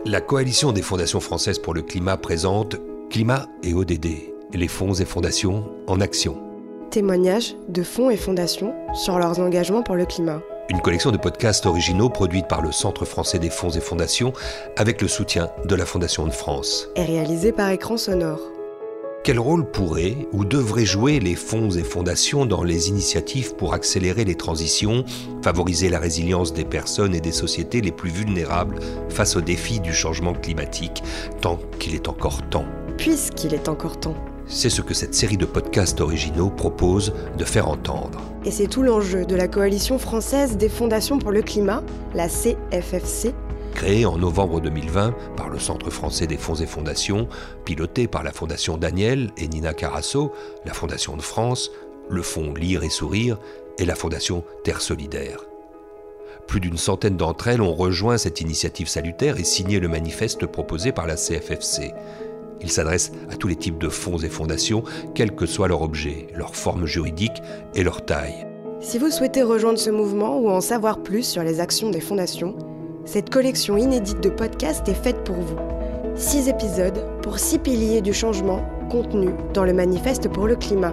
La Coalition des fondations françaises pour le climat présente Climat et ODD, les fonds et fondations en action. Témoignages de fonds et fondations sur leurs engagements pour le climat. Une collection de podcasts originaux produite par le Centre français des fonds et fondations avec le soutien de la Fondation de France. Et réalisée par Écran Sonore. Quel rôle pourraient ou devraient jouer les fonds et fondations dans les initiatives pour accélérer les transitions, favoriser la résilience des personnes et des sociétés les plus vulnérables face aux défis du changement climatique, tant qu'il est encore temps ? Puisqu'il est encore temps. C'est ce que cette série de podcasts originaux propose de faire entendre. Et c'est tout l'enjeu de la Coalition française des fondations pour le climat, la CFFC, créée en novembre 2020 par le Centre français des fonds et fondations, piloté par la Fondation Daniel et Nina Carasso, la Fondation de France, le Fonds Lire et Sourire et la Fondation Terre Solidaire. Plus d'une centaine d'entre elles ont rejoint cette initiative salutaire et signé le manifeste proposé par la CFFC. Il s'adresse à tous les types de fonds et fondations, quel que soit leur objet, leur forme juridique et leur taille. Si vous souhaitez rejoindre ce mouvement ou en savoir plus sur les actions des fondations, cette collection inédite de podcasts est faite pour vous. 6 épisodes pour 6 piliers du changement contenus dans le manifeste pour le climat.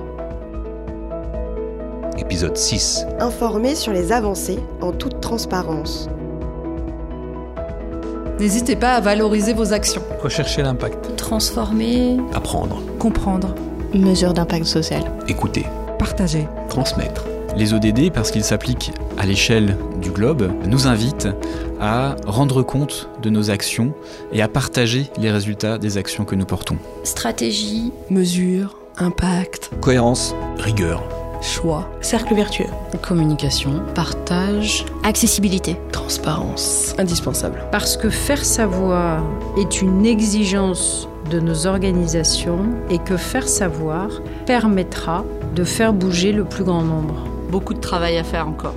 Épisode 6. Informer sur les avancées en toute transparence. N'hésitez pas à valoriser vos actions. Rechercher l'impact. Transformer. Apprendre. Comprendre. Mesure d'impact social. Écouter. Partager. Transmettre. Les ODD, parce qu'ils s'appliquent à l'échelle du globe, nous invitent à rendre compte de nos actions et à partager les résultats des actions que nous portons. Stratégie. Mesure. Impact. Cohérence. Rigueur. Choix. Cercle vertueux. Communication. Partage. Accessibilité. Transparence. Indispensable. Parce que faire savoir est une exigence de nos organisations et que faire savoir permettra de faire bouger le plus grand nombre. Beaucoup de travail à faire encore.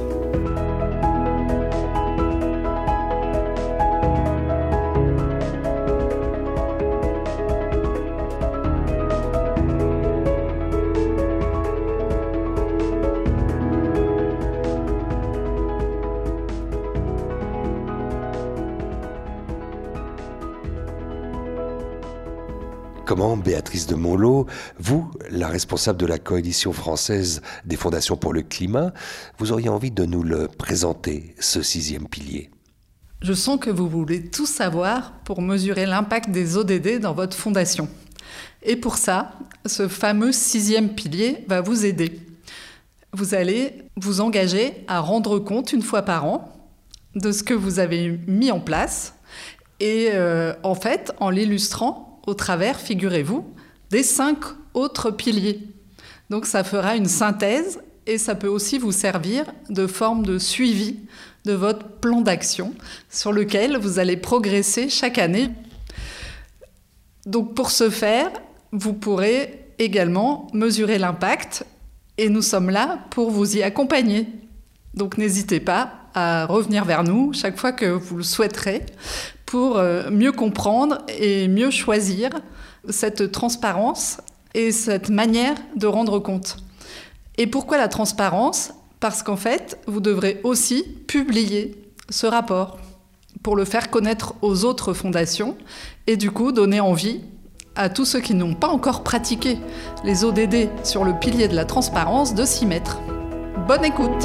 Comment, Béatrice de Monlot, vous, la responsable de la Coalition française des fondations pour le climat, vous auriez envie de nous le présenter, ce 6e pilier ? Je sens que vous voulez tout savoir pour mesurer l'impact des ODD dans votre fondation. Et pour ça, ce fameux 6e pilier va vous aider. Vous allez vous engager à rendre compte une fois par an de ce que vous avez mis en place et en fait, en l'illustrant, au travers, figurez-vous, des 5 autres piliers. Donc ça fera une synthèse et ça peut aussi vous servir de forme de suivi de votre plan d'action sur lequel vous allez progresser chaque année. Donc pour ce faire, vous pourrez également mesurer l'impact et nous sommes là pour vous y accompagner. Donc n'hésitez pas à revenir vers nous chaque fois que vous le souhaiterez pour mieux comprendre et mieux choisir cette transparence et cette manière de rendre compte. Et pourquoi la transparence ? Parce qu'en fait, vous devrez aussi publier ce rapport pour le faire connaître aux autres fondations et du coup donner envie à tous ceux qui n'ont pas encore pratiqué les ODD sur le pilier de la transparence de s'y mettre. Bonne écoute!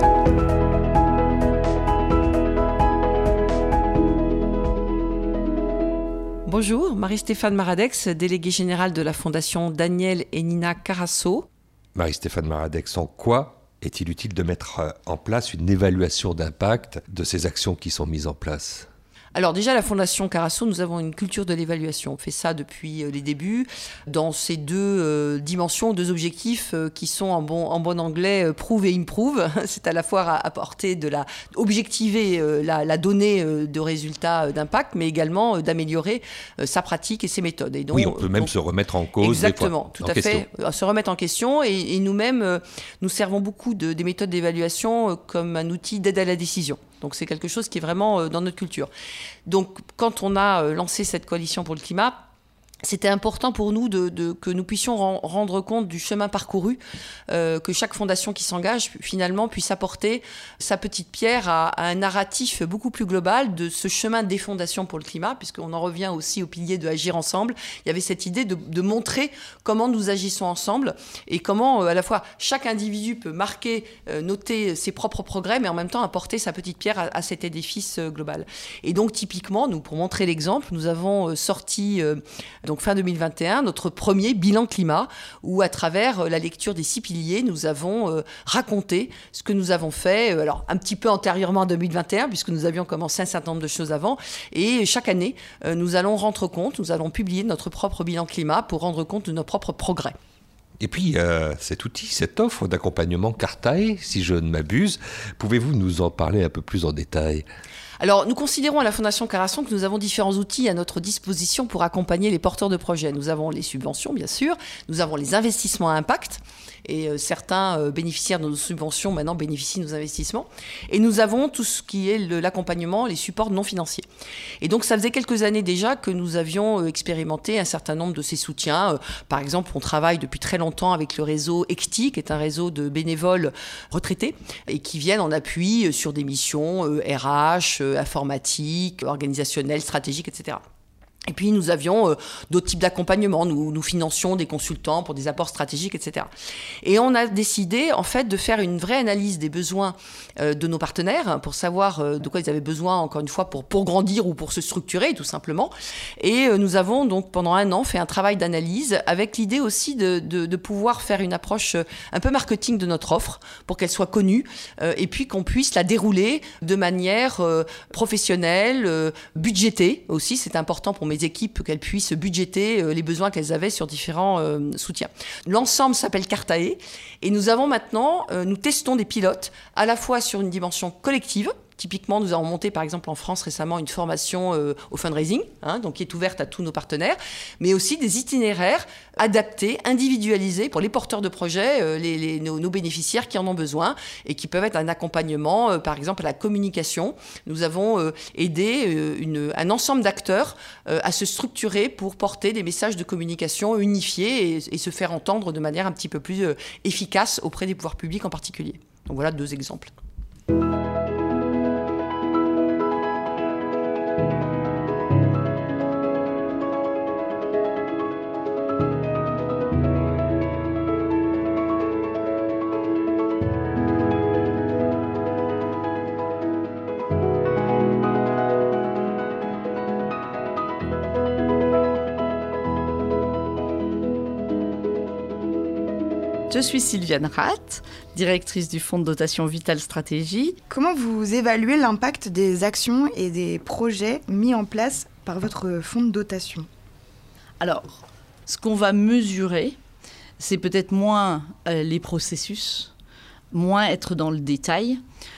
Bonjour, Marie-Stéphane Maradex, déléguée générale de la Fondation Daniel et Nina Carasso. Marie-Stéphane Maradex, en quoi est-il utile de mettre en place une évaluation d'impact de ces actions qui sont mises en place ? Alors déjà, la Fondation Carasso, nous avons une culture de l'évaluation. On fait ça depuis les débuts dans ces 2 dimensions, 2 objectifs qui sont en bon anglais prove et improve. C'est à la fois apporter objectiver la donnée de résultats d'impact, mais également d'améliorer sa pratique et ses méthodes. Et donc, oui, on peut même se remettre en cause. Exactement, tout à fait. Se remettre en question et nous-mêmes, nous servons beaucoup des méthodes d'évaluation comme un outil d'aide à la décision. Donc c'est quelque chose qui est vraiment dans notre culture. Donc quand on a lancé cette coalition pour le climat, c'était important pour nous que nous puissions rendre compte du chemin parcouru, que chaque fondation qui s'engage finalement puisse apporter sa petite pierre à un narratif beaucoup plus global de ce chemin des fondations pour le climat, puisqu'on en revient aussi au pilier de agir ensemble. Il y avait cette idée de montrer comment nous agissons ensemble et comment à la fois chaque individu peut marquer, noter ses propres progrès, mais en même temps apporter sa petite pierre à cet édifice global. Et donc typiquement, nous, pour montrer l'exemple, nous avons sorti donc fin 2021, notre premier bilan climat, où à travers la lecture des 6 piliers, nous avons raconté ce que nous avons fait, alors un petit peu antérieurement à 2021, puisque nous avions commencé un certain nombre de choses avant, et chaque année, nous allons rendre compte, nous allons publier notre propre bilan climat pour rendre compte de nos propres progrès. Et puis, cet outil, cette offre d'accompagnement Cartae, si je ne m'abuse, pouvez-vous nous en parler un peu plus en détail ? Alors, nous considérons à la Fondation Carasson que nous avons différents outils à notre disposition pour accompagner les porteurs de projets. Nous avons les subventions, bien sûr, nous avons les investissements à impact, et certains bénéficiaires de nos subventions maintenant bénéficient de nos investissements. Et nous avons tout ce qui est l'accompagnement, les supports non financiers. Et donc, ça faisait quelques années déjà que nous avions expérimenté un certain nombre de ces soutiens. Par exemple, on travaille depuis très longtemps avec le réseau ECTI, qui est un réseau de bénévoles retraités, et qui viennent en appui sur des missions RH, informatique, organisationnelle, stratégique, etc. Et puis, nous avions d'autres types d'accompagnement. Nous financions des consultants pour des apports stratégiques, etc. Et on a décidé, en fait, de faire une vraie analyse des besoins de nos partenaires pour savoir de quoi ils avaient besoin, encore une fois, pour grandir ou pour se structurer, tout simplement. Et nous avons donc, pendant 1 an, fait un travail d'analyse avec l'idée aussi de pouvoir faire une approche un peu marketing de notre offre pour qu'elle soit connue et puis qu'on puisse la dérouler de manière professionnelle, budgétée aussi. C'est important pour mes équipes qu'elles puissent budgéter les besoins qu'elles avaient sur différents soutiens. L'ensemble s'appelle Cartae et nous avons maintenant, nous testons des pilotes à la fois sur une dimension collective. Typiquement, nous avons monté, par exemple, en France récemment, une formation au fundraising, donc qui est ouverte à tous nos partenaires, mais aussi des itinéraires adaptés, individualisés pour les porteurs de projets, nos bénéficiaires qui en ont besoin et qui peuvent être un accompagnement, par exemple, à la communication. Nous avons aidé un ensemble d'acteurs à se structurer pour porter des messages de communication unifiés et se faire entendre de manière un petit peu plus efficace auprès des pouvoirs publics en particulier. Donc voilà 2 exemples. Je suis Sylviane Rath, directrice du fonds de dotation Vital Stratégie. Comment vous évaluez l'impact des actions et des projets mis en place par votre fonds de dotation ? Alors, ce qu'on va mesurer, c'est peut-être moins les processus, moins être dans le détail,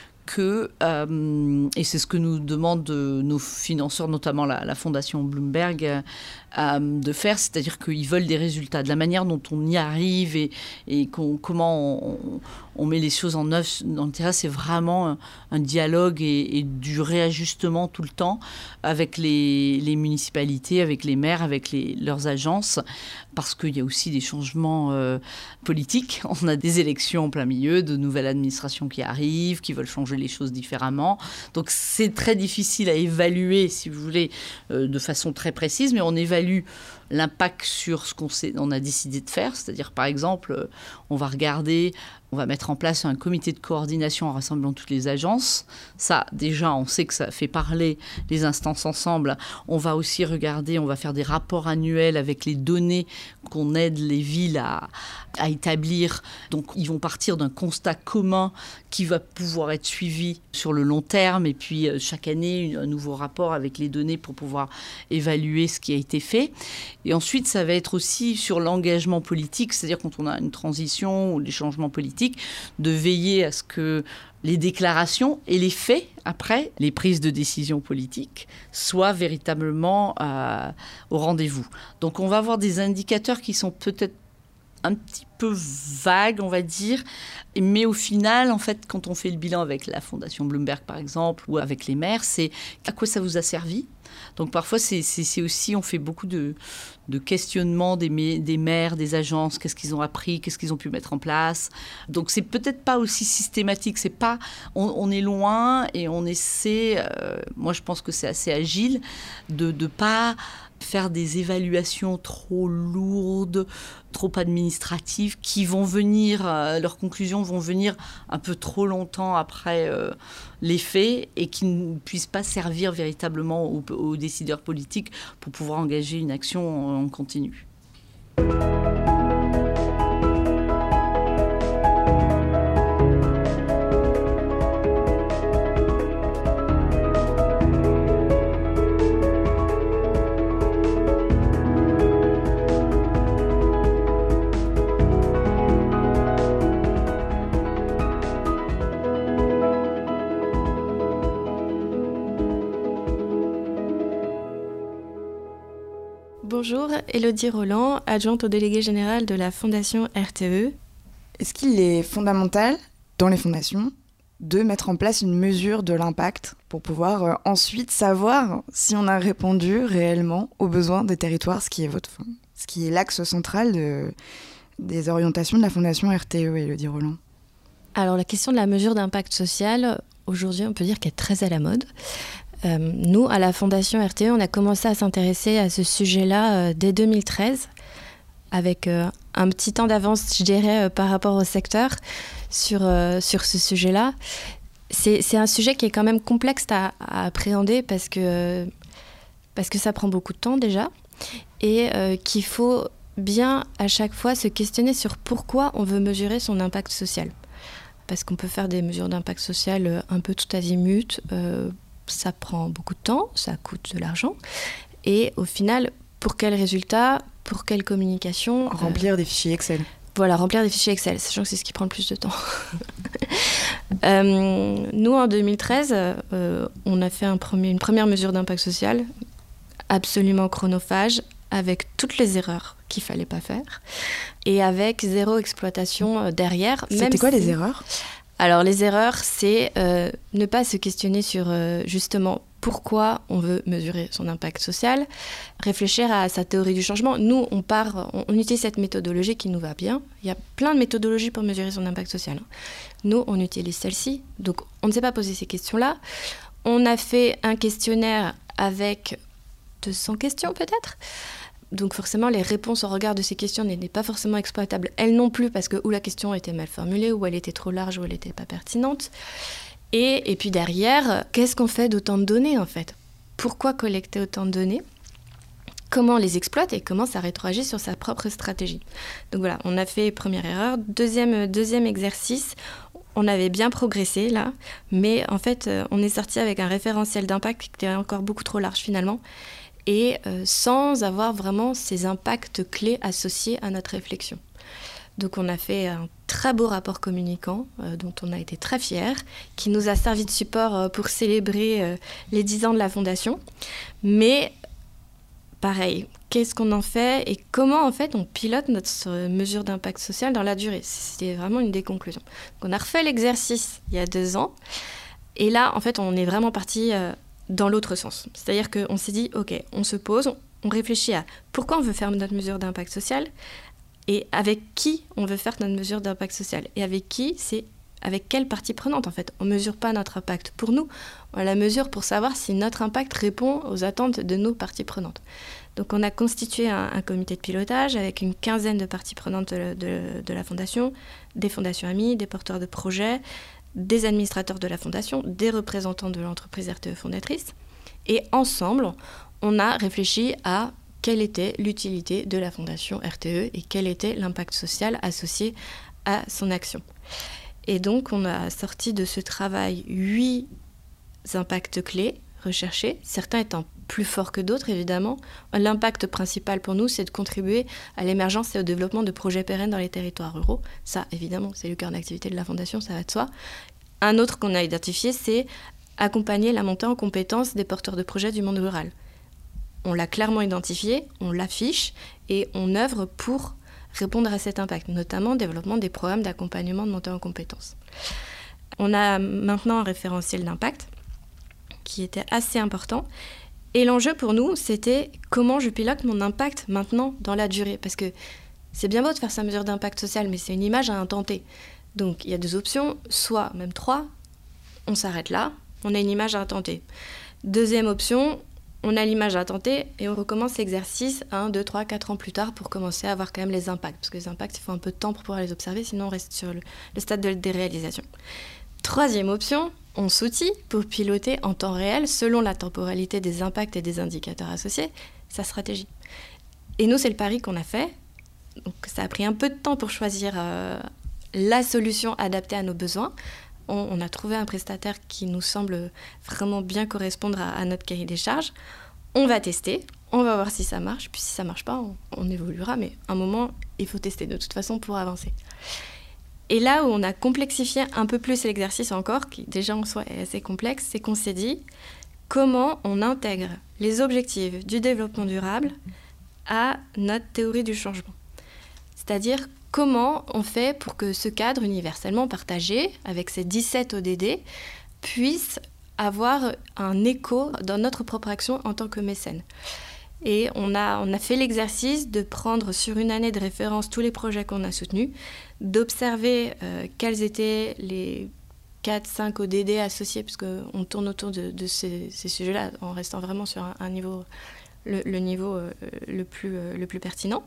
et c'est ce que nous demandent nos financeurs, notamment la Fondation Bloomberg, de faire, c'est-à-dire qu'ils veulent des résultats, de la manière dont on y arrive et comment on met les choses en œuvre dans le terrain. C'est vraiment un dialogue et du réajustement tout le temps avec les municipalités, avec les maires, avec leurs agences, parce qu'il y a aussi des changements politiques. On a des élections en plein milieu, de nouvelles administrations qui arrivent, qui veulent changer les choses différemment. Donc c'est très difficile à évaluer, si vous voulez, de façon très précise, mais on évalue l'impact sur ce qu'on a décidé de faire. C'est-à-dire, par exemple, on va mettre en place un comité de coordination en rassemblant toutes les agences. Ça, déjà, on sait que ça fait parler les instances ensemble. On va aussi regarder, on va faire des rapports annuels avec les données qu'on aide les villes à établir. Donc, ils vont partir d'un constat commun qui va pouvoir être suivi sur le long terme. Et puis, chaque année, un nouveau rapport avec les données pour pouvoir évaluer ce qui a été fait. Et ensuite, ça va être aussi sur l'engagement politique, c'est-à-dire quand on a une transition ou des changements politiques, de veiller à ce que les déclarations et les faits, après, les prises de décision politiques, soient véritablement au rendez-vous. Donc on va avoir des indicateurs qui sont peut-être un petit peu vague, on va dire. Mais au final, en fait, quand on fait le bilan avec la Fondation Bloomberg, par exemple, ou avec les maires, c'est à quoi ça vous a servi ? Donc parfois, c'est aussi, on fait beaucoup de questionnements des maires, des agences, qu'est-ce qu'ils ont appris, qu'est-ce qu'ils ont pu mettre en place. Donc c'est peut-être pas aussi systématique, c'est pas, on est loin et on essaie, moi je pense que c'est assez agile, de pas faire des évaluations trop lourdes, trop administratives, qui vont venir, leurs conclusions vont venir un peu trop longtemps après les faits et qui ne puissent pas servir véritablement aux décideurs politiques pour pouvoir engager une action en continu. Bonjour, Élodie Roland, adjointe au délégué général de la Fondation RTE. Est-ce qu'il est fondamental, dans les fondations, de mettre en place une mesure de l'impact pour pouvoir ensuite savoir si on a répondu réellement aux besoins des territoires, ce qui est l'axe central des orientations de la Fondation RTE, Élodie Roland? Alors la question de la mesure d'impact social, aujourd'hui on peut dire qu'elle est très à la mode. Nous, à la Fondation RTE, on a commencé à s'intéresser à ce sujet-là dès 2013, avec un petit temps d'avance, je dirais, par rapport au secteur sur ce sujet-là. C'est un sujet qui est quand même complexe à appréhender parce que ça prend beaucoup de temps déjà et qu'il faut bien à chaque fois se questionner sur pourquoi on veut mesurer son impact social. Parce qu'on peut faire des mesures d'impact social un peu tout azimut, ça prend beaucoup de temps, ça coûte de l'argent. Et au final, pour quel résultat, pour quelle communication ? Remplir des fichiers Excel. Voilà, remplir des fichiers Excel, sachant que c'est ce qui prend le plus de temps. Nous, en 2013, on a fait une première mesure d'impact social, absolument chronophage, avec toutes les erreurs qu'il ne fallait pas faire, et avec zéro exploitation derrière. C'était quoi les erreurs ? Alors les erreurs, c'est ne pas se questionner sur justement pourquoi on veut mesurer son impact social, réfléchir à sa théorie du changement. Nous, on utilise cette méthodologie qui nous va bien. Il y a plein de méthodologies pour mesurer son impact social. Nous, on utilise celle-ci. Donc, on ne s'est pas posé ces questions-là. On a fait un questionnaire avec 200 questions peut-être. Donc forcément, les réponses au regard de ces questions n'étaient pas forcément exploitables. Elles non plus, parce que ou la question était mal formulée, ou elle était trop large, ou elle n'était pas pertinente. Et puis derrière, qu'est-ce qu'on fait d'autant de données, en fait ? Pourquoi collecter autant de données ? Comment on les exploite et comment ça rétroagit sur sa propre stratégie ? Donc voilà, on a fait première erreur. Deuxième exercice, on avait bien progressé là, mais en fait, on est sorti avec un référentiel d'impact qui était encore beaucoup trop large finalement, et sans avoir vraiment ces impacts clés associés à notre réflexion. Donc on a fait un très beau rapport communicant dont on a été très fiers, qui nous a servi de support pour célébrer les 10 ans de la Fondation. Mais pareil, qu'est-ce qu'on en fait et comment en fait on pilote notre mesure d'impact social dans la durée ? C'était vraiment une des conclusions. Donc, on a refait l'exercice il y a 2 ans et là en fait on est vraiment parti dans l'autre sens. C'est-à-dire qu'on s'est dit, ok, on se pose, on réfléchit à pourquoi on veut faire notre mesure d'impact social et avec qui on veut faire notre mesure d'impact social. Et avec qui, c'est avec quelle partie prenante en fait. On ne mesure pas notre impact pour nous, on la mesure pour savoir si notre impact répond aux attentes de nos parties prenantes. Donc on a constitué un comité de pilotage avec une 15aine de parties prenantes de la Fondation, des fondations amies, des porteurs de projets, des administrateurs de la Fondation, des représentants de l'entreprise RTE fondatrice. Et ensemble, on a réfléchi à quelle était l'utilité de la Fondation RTE et quel était l'impact social associé à son action. Et donc, on a sorti de ce travail 8 impacts clés recherchés, certains étant plus forts que d'autres, évidemment. L'impact principal pour nous, c'est de contribuer à l'émergence et au développement de projets pérennes dans les territoires ruraux. Ça, évidemment, c'est le cœur d'activité de la Fondation, ça va de soi. Un autre qu'on a identifié, c'est accompagner la montée en compétences des porteurs de projets du monde rural. On l'a clairement identifié, on l'affiche et on œuvre pour répondre à cet impact, notamment développement des programmes d'accompagnement de montée en compétences. On a maintenant un référentiel d'impact qui était assez important. Et l'enjeu pour nous, c'était comment je pilote mon impact maintenant dans la durée. Parce que c'est bien beau de faire sa mesure d'impact social, mais c'est une image à un temps T. Donc il y a 2 options, soit même 3, on s'arrête là, on a une image à un temps T. Deuxième option, on a l'image à temps T et on recommence l'exercice 1, 2, 3, 4 ans plus tard pour commencer à voir quand même les impacts. Parce que les impacts, il faut un peu de temps pour pouvoir les observer, sinon on reste sur le stade des réalisations. Troisième option, on s'outille pour piloter en temps réel, selon la temporalité des impacts et des indicateurs associés, sa stratégie. Et nous, c'est le pari qu'on a fait. Donc, ça a pris un peu de temps pour choisir la solution adaptée à nos besoins. On a trouvé un prestataire qui nous semble vraiment bien correspondre à notre cahier des charges. On va tester, on va voir si ça marche. Puis si ça ne marche pas, on évoluera. Mais à un moment, il faut tester de toute façon pour avancer. Et là où on a complexifié un peu plus l'exercice encore, qui déjà en soi est assez complexe, c'est qu'on s'est dit comment on intègre les objectifs du développement durable à notre théorie du changement. C'est-à-dire comment on fait pour que ce cadre universellement partagé, avec ces 17 ODD, puisse avoir un écho dans notre propre action en tant que mécène. Et on a fait l'exercice de prendre sur une année de référence tous les projets qu'on a soutenus, d'observer quels étaient les 4-5 ODD associés, puisqu'on tourne autour de ces sujets-là, en restant vraiment sur un niveau, le niveau le plus pertinent.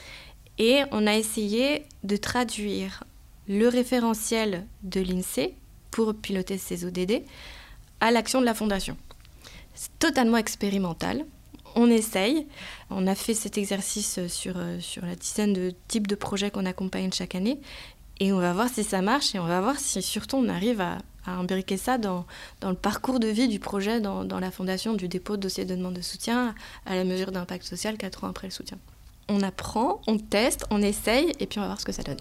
Et on a essayé de traduire le référentiel de l'INSEE pour piloter ces ODD à l'action de la Fondation. C'est totalement expérimental. On essaye. On a fait cet exercice sur la dizaine de types de projets qu'on accompagne chaque année. Et on va voir si ça marche et on va voir si surtout on arrive à imbriquer ça dans le parcours de vie du projet, dans la Fondation, du dépôt de dossier de demande de soutien à la mesure d'impact social 4 ans après le soutien. On apprend, on teste, on essaye et puis on va voir ce que ça donne.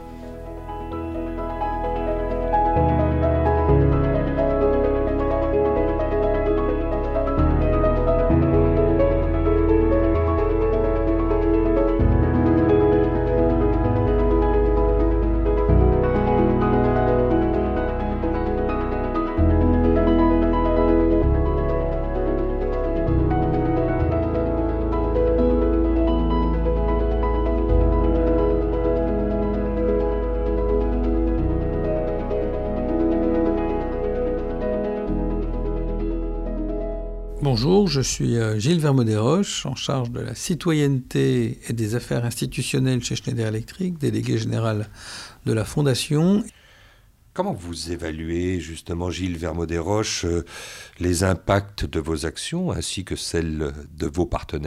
Bonjour, je suis Gilles Vermaux-Desroches, en charge de la citoyenneté et des affaires institutionnelles chez Schneider Electric, délégué général de la Fondation. Comment vous évaluez justement, Gilles Vermaux-Desroches, les impacts de vos actions ainsi que celles de vos partenaires ?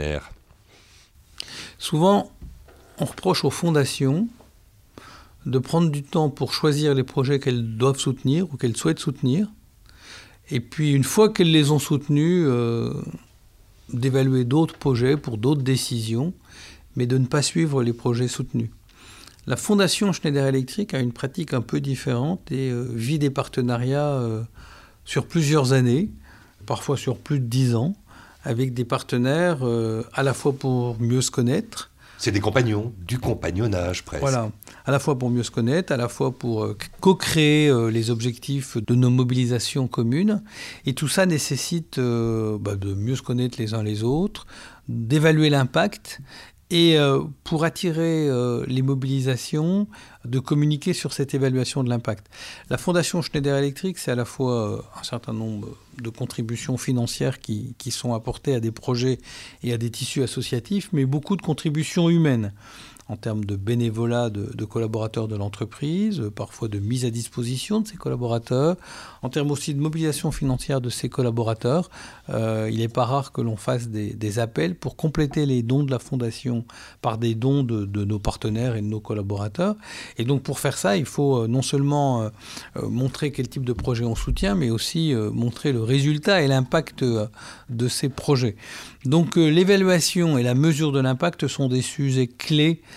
Souvent, on reproche aux fondations de prendre du temps pour choisir les projets qu'elles doivent soutenir ou qu'elles souhaitent soutenir. Et puis, une fois qu'elles les ont soutenus, d'évaluer d'autres projets pour d'autres décisions, mais de ne pas suivre les projets soutenus. La Fondation Schneider Electric a une pratique un peu différente et vit des partenariats sur plusieurs années, parfois sur plus de 10 ans, avec des partenaires à la fois pour mieux se connaître. C'est des compagnons, du compagnonnage presque. Voilà, à la fois pour mieux se connaître, à la fois pour co-créer les objectifs de nos mobilisations communes. Et tout ça nécessite de mieux se connaître les uns les autres, d'évaluer l'impact et pour attirer les mobilisations, de communiquer sur cette évaluation de l'impact. La Fondation Schneider Electric, c'est à la fois un certain nombre de contributions financières qui sont apportées à des projets et à des tissus associatifs, mais beaucoup de contributions humaines, en termes de bénévolat de collaborateurs de l'entreprise, parfois de mise à disposition de ces collaborateurs, en termes aussi de mobilisation financière de ces collaborateurs. Il n'est pas rare que l'on fasse des appels pour compléter les dons de la Fondation par des dons de nos partenaires et de nos collaborateurs. Et donc pour faire ça, il faut non seulement montrer quel type de projet on soutient, mais aussi montrer le résultat et l'impact de ces projets. Donc l'évaluation et la mesure de l'impact sont des sujets clés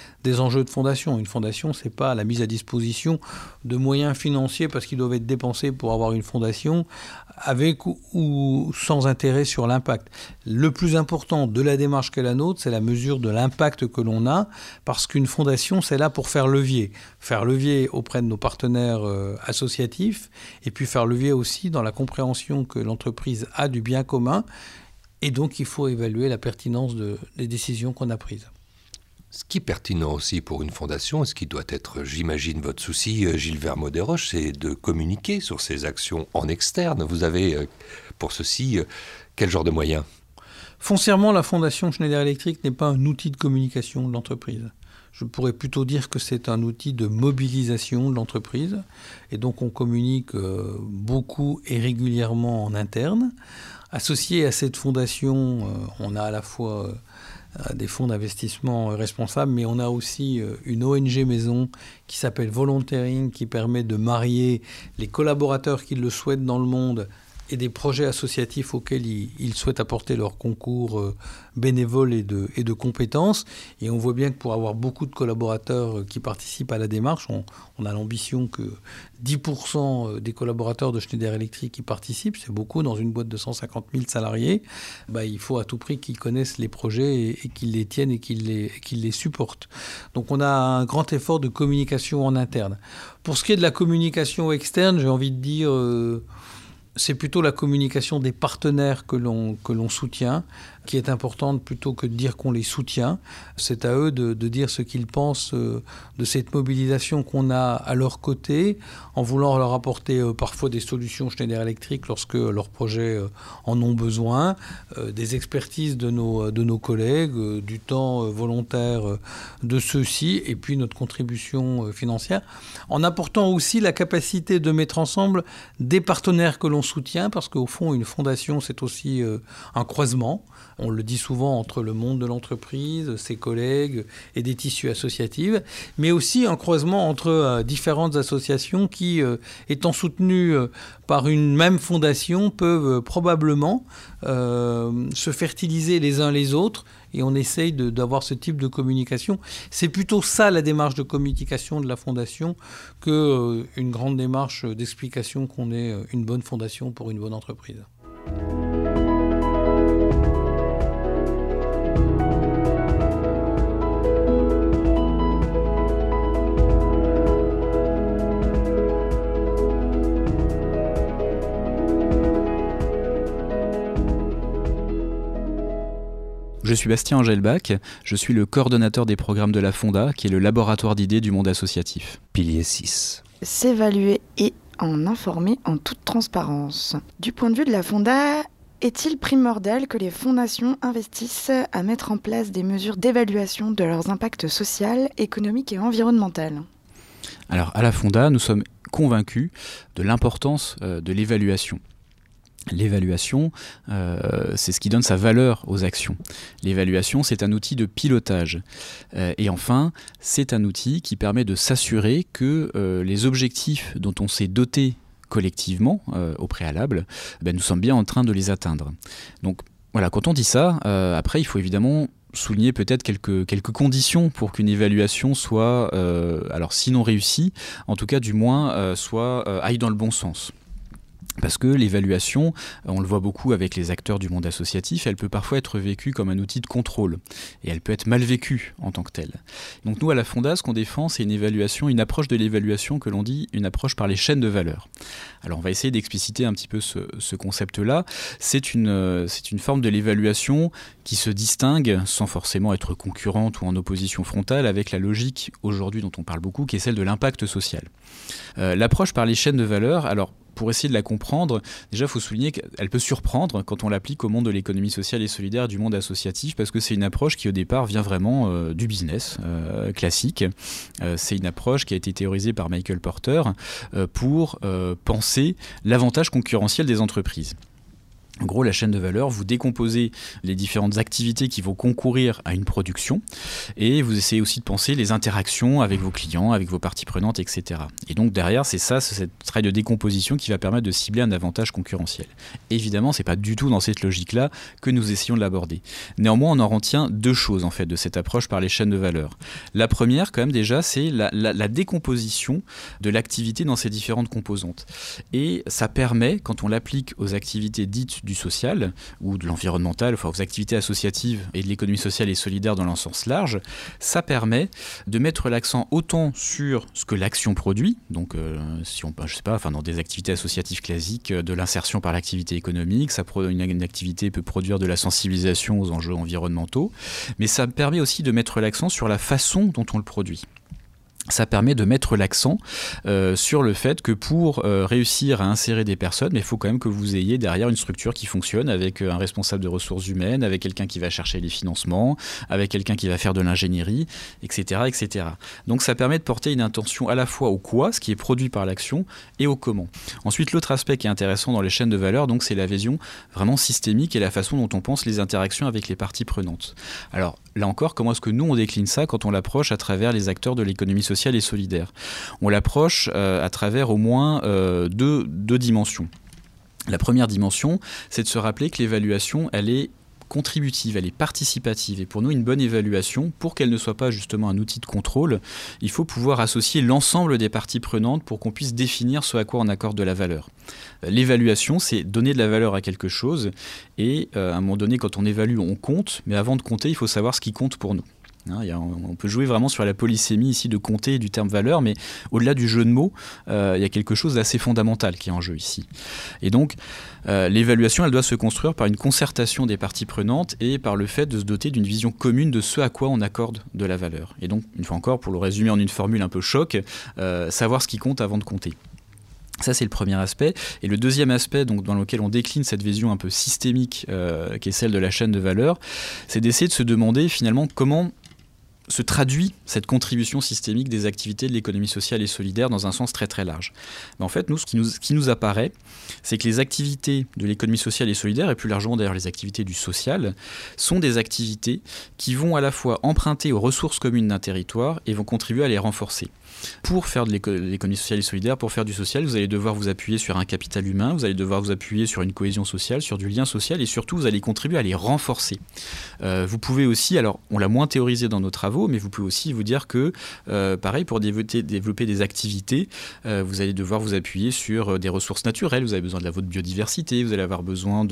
des enjeux de fondation. Une fondation, c'est pas la mise à disposition de moyens financiers parce qu'ils doivent être dépensés pour avoir une fondation, avec ou sans intérêt sur l'impact. Le plus important de la démarche qu'est la nôtre, c'est la mesure de l'impact que l'on a, parce qu'une fondation, c'est là pour faire levier auprès de nos partenaires associatifs, et puis faire levier aussi dans la compréhension que l'entreprise a du bien commun, et donc il faut évaluer la pertinence des décisions qu'on a prises. Ce qui est pertinent aussi pour une fondation, et ce qui doit être, j'imagine, votre souci, Gilles Vermaux-Desroches, c'est de communiquer sur ces actions en externe. Vous avez, pour ceci, quel genre de moyens ? Foncièrement, la Fondation Schneider Electric n'est pas un outil de communication de l'entreprise. Je pourrais plutôt dire que c'est un outil de mobilisation de l'entreprise. Et donc on communique beaucoup et régulièrement en interne. Associé à cette fondation, on a à la fois des fonds d'investissement responsables, mais on a aussi une ONG maison qui s'appelle Volunteering, qui permet de marier les collaborateurs qui le souhaitent dans le monde et des projets associatifs auxquels ils souhaitent apporter leur concours bénévole et de compétences. Et on voit bien que pour avoir beaucoup de collaborateurs qui participent à la démarche, on a l'ambition que 10% des collaborateurs de Schneider Electric qui participent, c'est beaucoup dans une boîte de 150 000 salariés. Il faut à tout prix qu'ils connaissent les projets et qu'ils les tiennent et qu'ils les supportent. Donc on a un grand effort de communication en interne. Pour ce qui est de la communication externe, j'ai envie de dire... c'est plutôt la communication des partenaires que l'on soutient qui est importante plutôt que de dire qu'on les soutient. C'est à eux de dire ce qu'ils pensent de cette mobilisation qu'on a à leur côté, en voulant leur apporter parfois des solutions Schneider Electric lorsque leurs projets en ont besoin, des expertises de nos collègues, du temps volontaire de ceux-ci, et puis notre contribution financière, en apportant aussi la capacité de mettre ensemble des partenaires que l'on soutient, parce qu'au fond, une fondation, c'est aussi un croisement. On le dit souvent entre le monde de l'entreprise, ses collègues et des tissus associatifs, mais aussi un croisement entre différentes associations qui, étant soutenues par une même fondation, peuvent probablement se fertiliser les uns les autres, et on essaye d'avoir ce type de communication. C'est plutôt ça la démarche de communication de la fondation qu'une grande démarche d'explication qu'on est une bonne fondation pour une bonne entreprise. Je suis Bastien Angelbach, je suis le coordonnateur des programmes de la Fonda, qui est le laboratoire d'idées du monde associatif. Pilier 6. S'évaluer et en informer en toute transparence. Du point de vue de la Fonda, est-il primordial que les fondations investissent à mettre en place des mesures d'évaluation de leurs impacts sociaux, économiques et environnementaux ? Alors, à la Fonda, nous sommes convaincus de l'importance de l'évaluation. L'évaluation, c'est ce qui donne sa valeur aux actions. L'évaluation, c'est un outil de pilotage. Et enfin, c'est un outil qui permet de s'assurer que les objectifs dont on s'est doté collectivement au préalable, nous sommes bien en train de les atteindre. Donc voilà, quand on dit ça, après il faut évidemment souligner peut-être quelques conditions pour qu'une évaluation soit, alors sinon réussie, en tout cas du moins aille dans le bon sens. Parce que l'évaluation, on le voit beaucoup avec les acteurs du monde associatif, elle peut parfois être vécue comme un outil de contrôle. Et elle peut être mal vécue en tant que telle. Donc nous, à la Fonda, ce qu'on défend, c'est une approche de l'évaluation que l'on dit une approche par les chaînes de valeur. Alors on va essayer d'expliciter un petit peu ce concept-là. C'est une forme de l'évaluation qui se distingue, sans forcément être concurrente ou en opposition frontale, avec la logique aujourd'hui dont on parle beaucoup, qui est celle de l'impact social. L'approche par les chaînes de valeur, alors pour essayer de la comprendre, déjà il faut souligner qu'elle peut surprendre quand on l'applique au monde de l'économie sociale et solidaire, du monde associatif, parce que c'est une approche qui au départ vient vraiment du business classique. C'est une approche qui a été théorisée par Michael Porter pour penser l'avantage concurrentiel des entreprises. En gros, la chaîne de valeur, vous décomposez les différentes activités qui vont concourir à une production et vous essayez aussi de penser les interactions avec vos clients, avec vos parties prenantes, etc. Et donc derrière, c'est ce travail de décomposition qui va permettre de cibler un avantage concurrentiel. Évidemment, c'est pas du tout dans cette logique-là que nous essayons de l'aborder. Néanmoins, on en retient deux choses en fait de cette approche par les chaînes de valeur. La première, quand même déjà, c'est la décomposition de l'activité dans ses différentes composantes. Et ça permet, quand on l'applique aux activités dites du social ou de l'environnemental, enfin aux activités associatives et de l'économie sociale et solidaire dans leur sens large, ça permet de mettre l'accent autant sur ce que l'action produit, donc si on, je sais pas, enfin dans des activités associatives classiques, de l'insertion par l'activité économique, une activité peut produire de la sensibilisation aux enjeux environnementaux, mais ça permet aussi de mettre l'accent sur la façon dont on le produit. Ça permet de mettre l'accent sur le fait que pour réussir à insérer des personnes, il faut quand même que vous ayez derrière une structure qui fonctionne avec un responsable de ressources humaines, avec quelqu'un qui va chercher les financements, avec quelqu'un qui va faire de l'ingénierie, etc., etc. Donc ça permet de porter une intention à la fois au quoi, ce qui est produit par l'action, et au comment. Ensuite, l'autre aspect qui est intéressant dans les chaînes de valeur, donc, c'est la vision vraiment systémique et la façon dont on pense les interactions avec les parties prenantes. Alors là encore, comment est-ce que nous on décline ça quand on l'approche à travers les acteurs de l'économie sociale et solidaire? On l'approche à travers au moins deux dimensions. La première dimension, c'est de se rappeler que l'évaluation, elle est contributive, elle est participative. Et pour nous, une bonne évaluation, pour qu'elle ne soit pas justement un outil de contrôle, il faut pouvoir associer l'ensemble des parties prenantes pour qu'on puisse définir ce à quoi on accorde de la valeur. L'évaluation, c'est donner de la valeur à quelque chose. Et à un moment donné, quand on évalue, on compte. Mais avant de compter, il faut savoir ce qui compte pour nous. On peut jouer vraiment sur la polysémie ici de compter du terme valeur, mais au-delà du jeu de mots, il y a quelque chose d'assez fondamental qui est en jeu ici. Et donc, l'évaluation, elle doit se construire par une concertation des parties prenantes et par le fait de se doter d'une vision commune de ce à quoi on accorde de la valeur. Et donc, une fois encore, pour le résumer en une formule un peu choc, savoir ce qui compte avant de compter. Ça, c'est le premier aspect. Et le deuxième aspect, donc, dans lequel on décline cette vision un peu systémique, qui est celle de la chaîne de valeur, c'est d'essayer de se demander finalement comment se traduit cette contribution systémique des activités de l'économie sociale et solidaire dans un sens très très large. Mais en fait, nous, ce qui nous apparaît, c'est que les activités de l'économie sociale et solidaire, et plus largement d'ailleurs les activités du social, sont des activités qui vont à la fois emprunter aux ressources communes d'un territoire et vont contribuer à les renforcer. Pour faire de l'économie sociale et solidaire, pour faire du social, vous allez devoir vous appuyer sur un capital humain, vous allez devoir vous appuyer sur une cohésion sociale, sur du lien social, et surtout vous allez contribuer à les renforcer. Vous pouvez aussi, alors on l'a moins théorisé dans nos travaux, mais vous pouvez aussi vous dire que, pareil, pour développer des activités, vous allez devoir vous appuyer sur des ressources naturelles, vous avez besoin de votre biodiversité, vous allez avoir besoin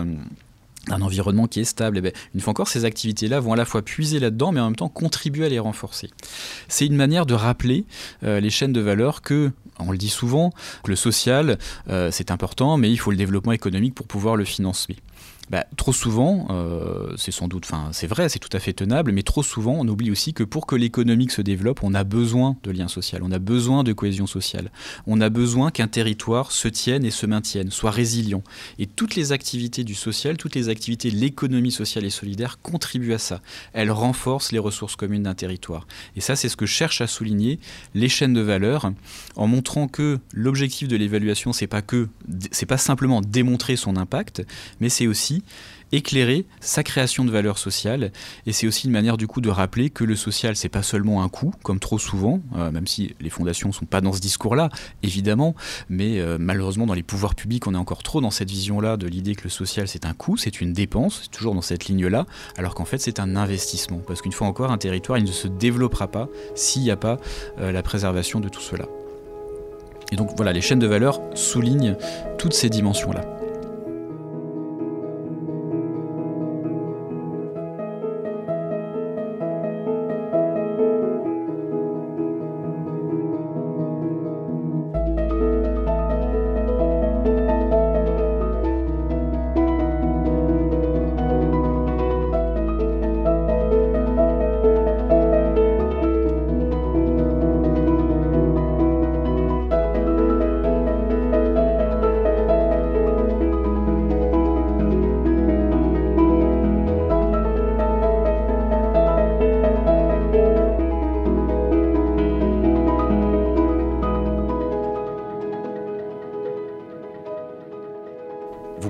d'un environnement qui est stable. Et bien, une fois encore, ces activités-là vont à la fois puiser là-dedans, mais en même temps contribuer à les renforcer. C'est une manière de rappeler les chaînes de valeur que, on le dit souvent, que le social, c'est important, mais il faut le développement économique pour pouvoir le financer. Trop souvent, c'est sans doute, c'est vrai, c'est tout à fait tenable, mais trop souvent, on oublie aussi que pour que l'économique se développe, on a besoin de lien social, on a besoin de cohésion sociale, on a besoin qu'un territoire se tienne et se maintienne, soit résilient. Et toutes les activités du social, toutes les activités de l'économie sociale et solidaire contribuent à ça. Elles renforcent les ressources communes d'un territoire. Et ça, c'est ce que cherchent à souligner les chaînes de valeur, en montrant que l'objectif de l'évaluation, c'est pas simplement démontrer son impact, mais c'est aussi éclairer sa création de valeur sociale. Et c'est aussi une manière du coup de rappeler que le social, c'est pas seulement un coût, comme trop souvent, même si les fondations sont pas dans ce discours-là, évidemment, mais malheureusement dans les pouvoirs publics, on est encore trop dans cette vision-là de l'idée que le social, c'est un coût, c'est une dépense, c'est toujours dans cette ligne-là, alors qu'en fait, c'est un investissement. Parce qu'une fois encore, un territoire, il ne se développera pas s'il n'y a pas la préservation de tout cela. Et donc voilà, les chaînes de valeur soulignent toutes ces dimensions-là.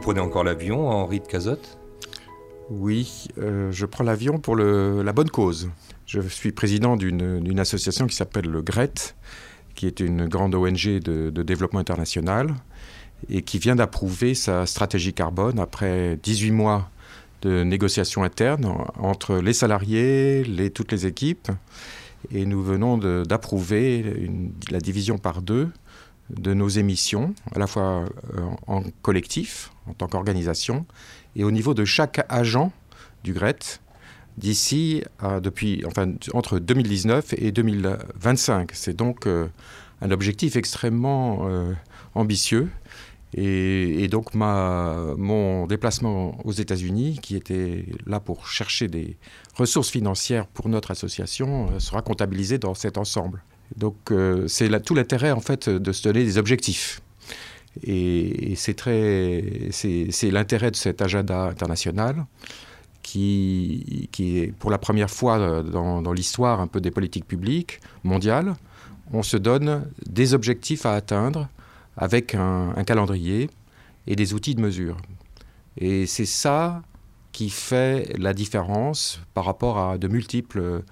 prenez encore l'avion, Henri de Cazotte ? Oui, je prends l'avion pour la bonne cause. Je suis président d'une association qui s'appelle le GRET, qui est une grande ONG de développement international et qui vient d'approuver sa stratégie carbone après 18 mois de négociations internes entre les salariés, toutes les équipes. Et nous venons d'approuver la division par 2 de nos émissions, à la fois en collectif, en tant qu'organisation, et au niveau de chaque agent du GRET, entre 2019 et 2025. C'est donc un objectif extrêmement ambitieux. Et donc mon déplacement aux États-Unis, qui était là pour chercher des ressources financières pour notre association, sera comptabilisé dans cet ensemble. Donc c'est tout l'intérêt en fait de se donner des objectifs. Et c'est l'intérêt de cet agenda international qui est pour la première fois dans l'histoire un peu des politiques publiques mondiales. On se donne des objectifs à atteindre avec un calendrier et des outils de mesure. Et c'est ça qui fait la différence par rapport à de multiples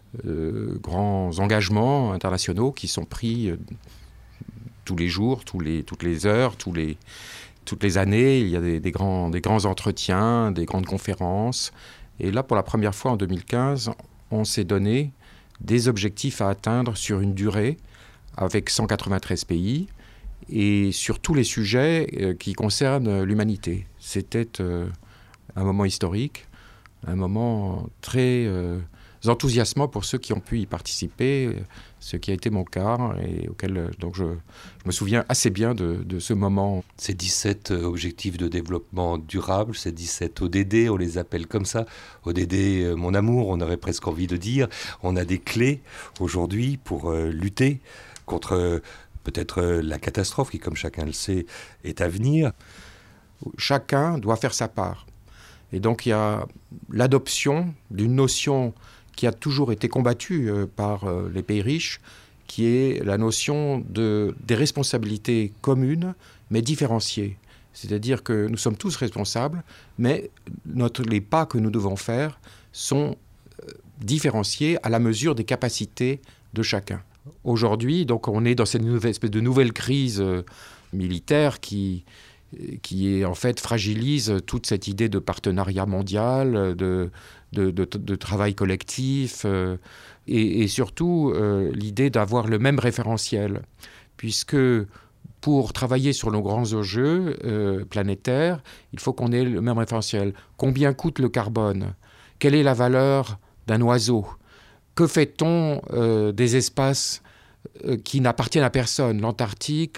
grands engagements internationaux qui sont pris tous les jours, toutes les heures, toutes les années. Il y a des grands entretiens, des grandes conférences. Et là, pour la première fois en 2015, on s'est donné des objectifs à atteindre sur une durée avec 193 pays et sur tous les sujets qui concernent l'humanité. C'était un moment historique, un moment très enthousiasmant pour ceux qui ont pu y participer, ce qui a été mon cas et auquel donc je me souviens assez bien de ce moment. Ces 17 objectifs de développement durable, ces 17 ODD, on les appelle comme ça. ODD, mon amour, on aurait presque envie de dire. On a des clés aujourd'hui pour lutter contre peut-être la catastrophe qui, comme chacun le sait, est à venir. Chacun doit faire sa part. Et donc il y a l'adoption d'une notion qui a toujours été combattue par les pays riches, qui est la notion des responsabilités communes, mais différenciées. C'est-à-dire que nous sommes tous responsables, mais les pas que nous devons faire sont différenciés à la mesure des capacités de chacun. Aujourd'hui, donc, on est dans cette espèce de nouvelle crise militaire qui en fait fragilise toute cette idée de partenariat mondial, de travail collectif et surtout l'idée d'avoir le même référentiel. Puisque pour travailler sur nos grands enjeux planétaires, il faut qu'on ait le même référentiel. Combien coûte le carbone ? Quelle est la valeur d'un oiseau ? Que fait-on des espaces qui n'appartiennent à personne ? L'Antarctique,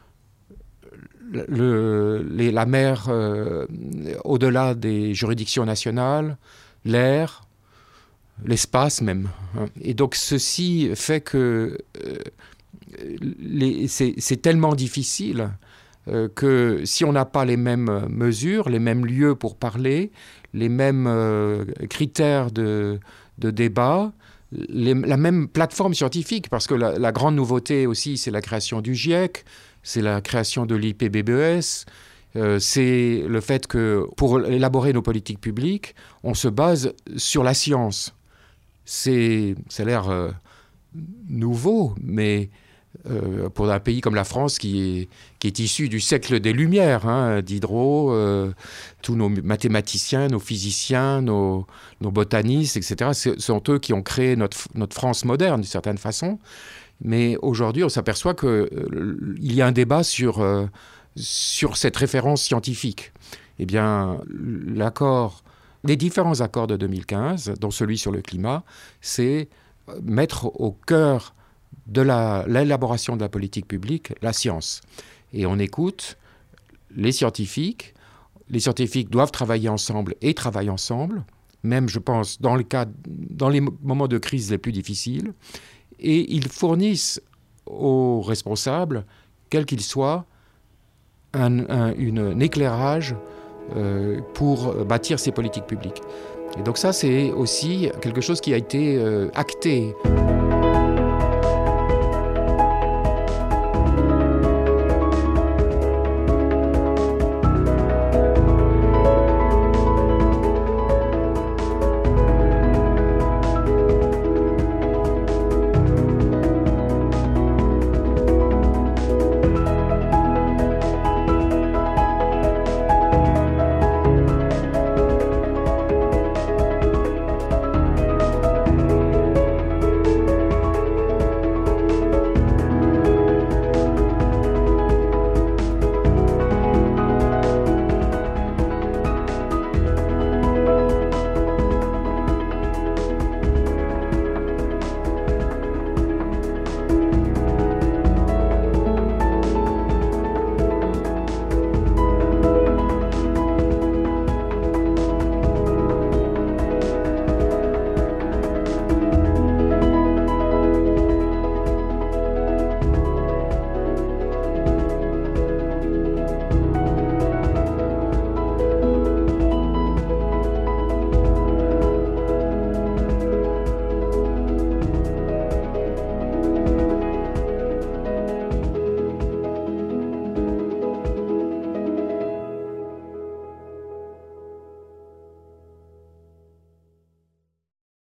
la mer au-delà des juridictions nationales, l'air, l'espace même. Et donc ceci fait que c'est tellement difficile que si on n'a pas les mêmes mesures, les mêmes lieux pour parler, les mêmes critères de débat, la même plateforme scientifique, parce que la grande nouveauté aussi, c'est la création du GIEC, c'est la création de l'IPBES, c'est le fait que pour élaborer nos politiques publiques, on se base sur la science. Ça a l'air nouveau, mais pour un pays comme la France qui est issu du siècle des Lumières, Diderot, tous nos mathématiciens, nos physiciens, nos botanistes, etc., ce sont eux qui ont créé notre France moderne, d'une certaine façon. Mais aujourd'hui, on s'aperçoit qu'il y a un débat sur cette référence scientifique. Eh bien, les différents accords de 2015, dont celui sur le climat, c'est mettre au cœur de l'élaboration de la politique publique la science. Et on écoute les scientifiques. Les scientifiques doivent travailler ensemble et travaillent ensemble, même, je pense, dans les moments de crise les plus difficiles. Et ils fournissent aux responsables, quels qu'ils soient, un éclairage pour bâtir ces politiques publiques. Et donc ça, c'est aussi quelque chose qui a été acté.